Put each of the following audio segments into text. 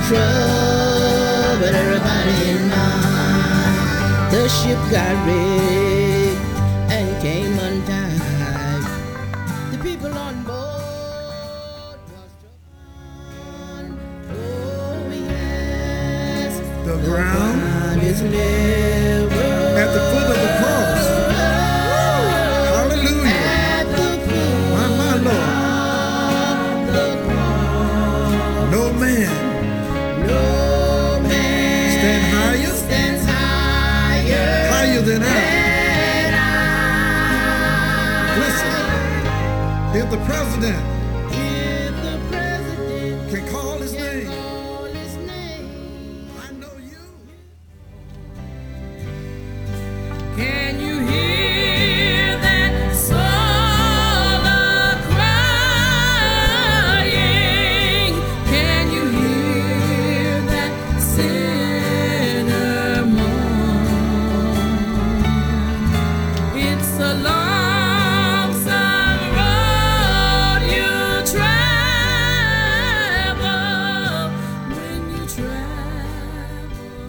troubled everybody's mind. The ship got rigged and came untied. The people on board was troubled. Oh yes, the ground is level at the foot of the cross. Hallelujah. My Lord. No man stands higher than I. Listen, if the president can call his name, I know you. Can you hear that soul crying? Can you hear that sinner moan? It's a lonesome road you travel when you travel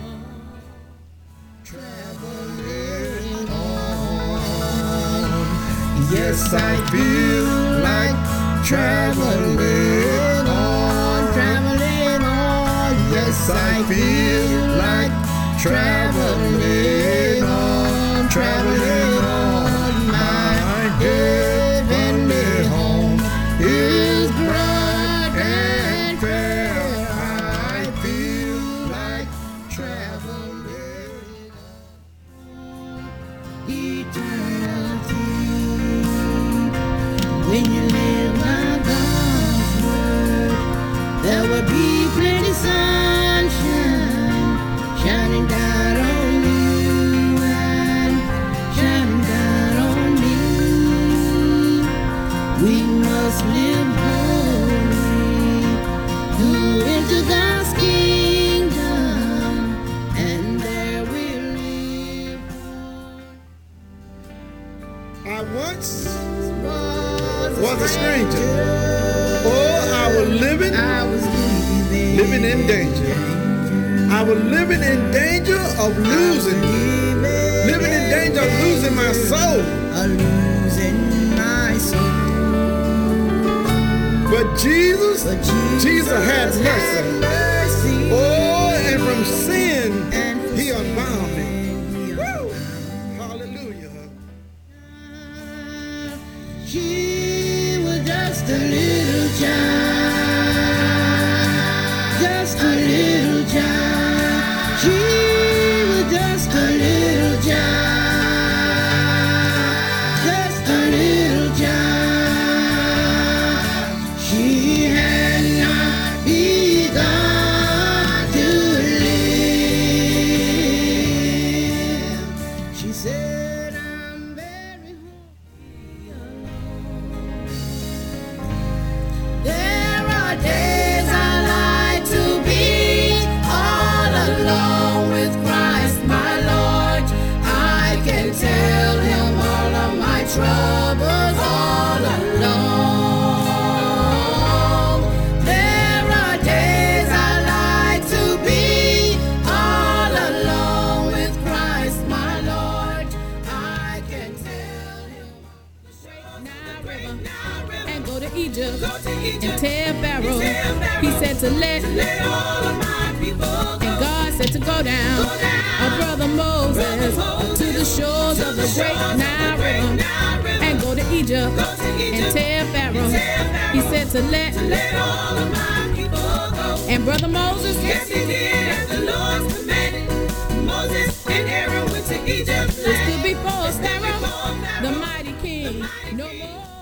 Traveling on. Yes, I feel like traveling on, traveling on. Yes, I feel like traveling on, traveling on. My heavenly home is bright and fair. I feel like traveling on eternity. When you live by God's word, there will be plenty sunshine shining down on you and shining down on me. We must live holy, go into God's kingdom, and there we'll live. I once was a stranger. Oh, I was living in danger. I was living in danger of losing my soul. But Jesus had mercy. Oh, and from sin, he unbound me. Woo! Hallelujah. She was just a little child, just a little child. She was just a little child, just a little child. She had not begun to live. She said, I'm very there are days I like to be all alone with Christ my Lord. I can tell him all of my troubles all alone. There are days I like to be all alone with Christ my Lord. I can tell him and go to Egypt and tell Pharaoh. He said to let all of my people go. and God said to go down. Our brother Moses to the shores of the great Nile River and go to Egypt and tell Pharaoh. He said to let all of my people go. and brother Moses, Yes, he did as the Lord's commanded. Moses and Aaron went to Egypt. stood before Pharaoh, the mighty king. No more.